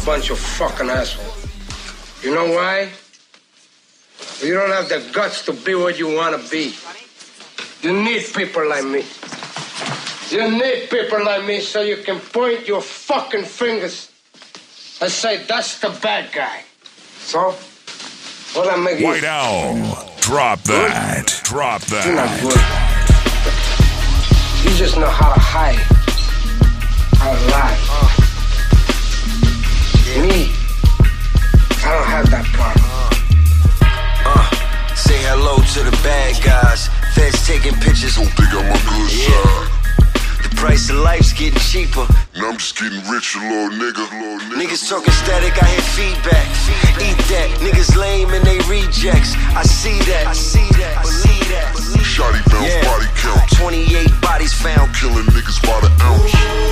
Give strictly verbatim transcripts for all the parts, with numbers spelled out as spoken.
bunch of fucking assholes. You know why? You don't have the guts to be what you want to be. You need people like me. You need people like me so you can point your fucking fingers and say, that's the bad guy. So, what I make White Owl, drop that. Good? Drop that. You're not good. You just know how to hide, how to lie. Uh. Yeah. Me, I don't have that part. Uh. Uh. Say hello to the bad guys. Feds taking pictures. Don't think I'm on good yeah. side. Price of life's getting cheaper. Now I'm just getting rich, little nigga, little nigga. Niggas talking static, I hear feedback. Eat that. Niggas lame and they rejects. I see that. I see that. Believe that. Shotty bounce, yeah. Body count. twenty-eight bodies found. Killing niggas by the ounce.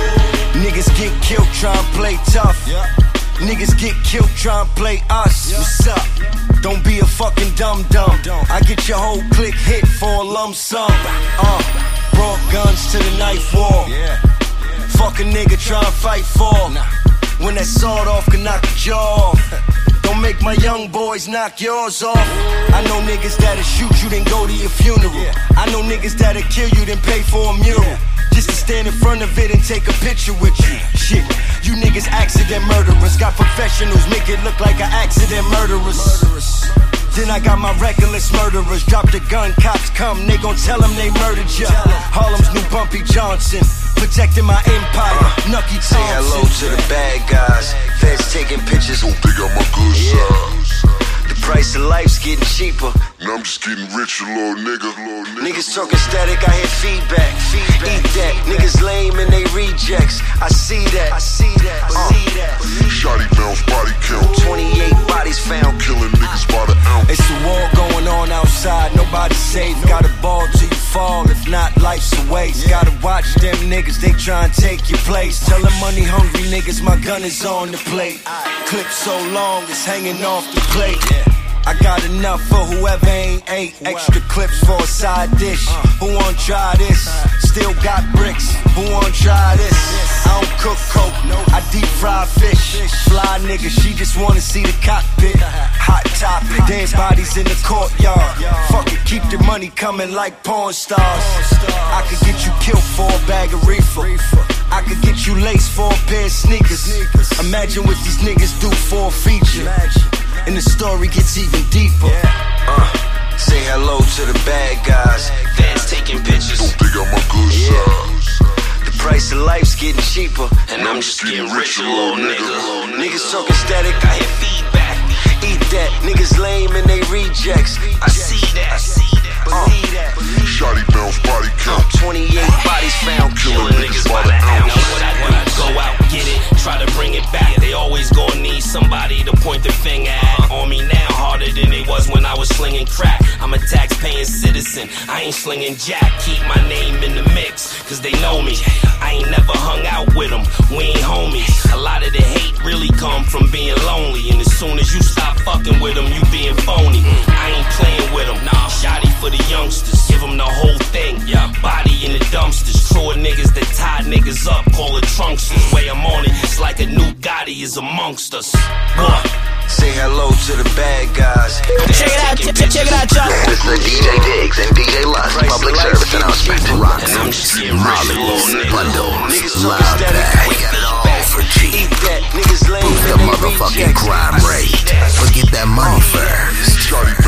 Niggas get killed trying to play tough. Yeah. Niggas get killed trying to play us. Yeah. What's up? Don't be a fucking dum-dum. I get your whole clique hit for a lump sum. Uh. Brought guns to the knife war. Yeah. Fuck a nigga try and fight for. Nah. When that sword off can knock your jaw off. Don't make my young boys knock yours off. I know niggas that'll shoot you then go to your funeral. Yeah. I know niggas that'll kill you then pay for a mural. Yeah. Just to stand in front of it and take a picture with you. Shit, you niggas accident murderers. Got professionals make it look like an accident murderers. Murderers. Then I got my reckless murderers. Drop the gun, cops come, they gon' tell them they murdered ya. Harlem's new Bumpy Johnson, protecting my empire. Uh, Nucky Thompson. Say hello to the bad guys. Feds taking pictures. Don't think I'm on good yeah. side. The price of life's getting cheaper. Now I'm just getting rich, little nigga, little nigga. Niggas talking static, I hear feedback. feedback. Eat that. Niggas lame and they rejects. I see that. I see that. Uh, see that. Shotty bounce, body count. twenty-eight bodies found. Killing niggas by the ounce. It's a war going on outside. Nobody's safe. Gotta ball till you fall. If not, life's a waste. Gotta watch them niggas. They try and take your place. Tell them money hungry niggas my gun is on the plate. Clip so long it's hanging off the plate. I got enough for whoever ain't ate. Extra clips for a side dish. Who wanna try this? Still got bricks. Who wanna try this? I don't cook coke, I deep fry fish. Fly nigga, she just wanna see the cockpit. Hot topic, dead bodies in the courtyard. Fuck it, keep the money coming like porn stars. I could get you killed for a bag of reefer. I could get you laced for a pair of sneakers. Imagine what these niggas do for a feature. And the story gets even deeper. Yeah. Uh, say hello to the bad guys. Fans taking pictures. Don't think I'm on good yeah. side. The price of life's getting cheaper. And I'm just getting richer, little nigga. nigga. Niggas talking static, I hear feedback. Eat that. Niggas lame and they rejects. I see that. I see that. Believe that. Shotty bounce, body count. twenty-eight bodies found. Killing niggas by the ounce. Know what I do? Go out, get it, try to bring it back. They always gonna need somebody to point the finger at. On me now, harder than it was when I was slinging crack. I'm a tax-paying citizen, I ain't slinging jack. Keep my name in the mix, cause they know me. I ain't never hung out with them, we ain't homies. A lot of the hate really come from being lonely. And as soon as you stop fucking with them, you being phony. I ain't playing with them, nah. Shotty for the youngsters, give them the whole thing. Body in the dumpsters, crew of niggas that tie niggas up, call it trunksters. Way I'm on it, it's like a new Gotti is amongst us. What? Say hello to the bad guys. Check it out, check, check it out, y'all. This is the D J Diggs and D J Lust public service announcement. Rock and I'm just getting Hollywood bundles, niggas loud pack, it all for cheap. Boost the motherfucking crime rate. Forget that money first.